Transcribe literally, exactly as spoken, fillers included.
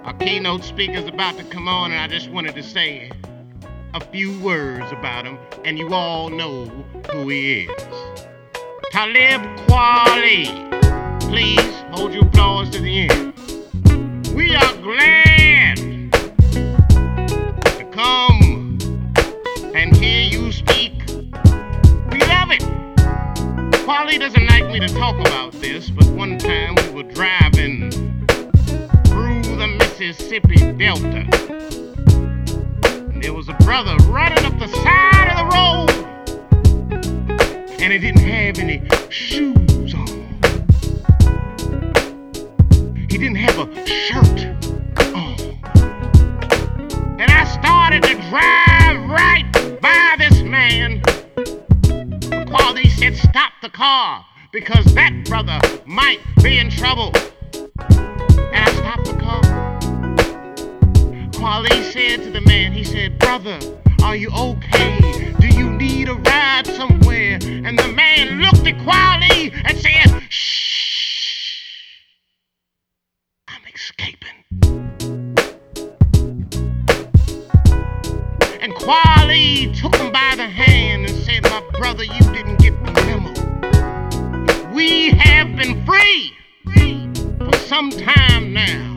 Our keynote speaker's about to come on, and I just wanted to say a few words about him, and you all know who he is. Talib Kweli. Please hold your applause to the end. We are glad to come and hear you speak. We love it. Kweli doesn't like me to talk about this, but one time we were driving through the Mississippi Delta, and there was a brother running up the side of the road, and he didn't have any shoes on. He didn't have a shirt on. And I started to drive right by this man. Kweli said, "Stop the car, because that brother might be in trouble." And I stopped the car. Kweli said to the man, he said, "Brother, are you okay? Do you need a ride somewhere?" And the man looked at Kweli and said, "Shh, I'm escaping." And Kweli took him by the hand and said, "My brother, you didn't get the memo. We have been free for some time now.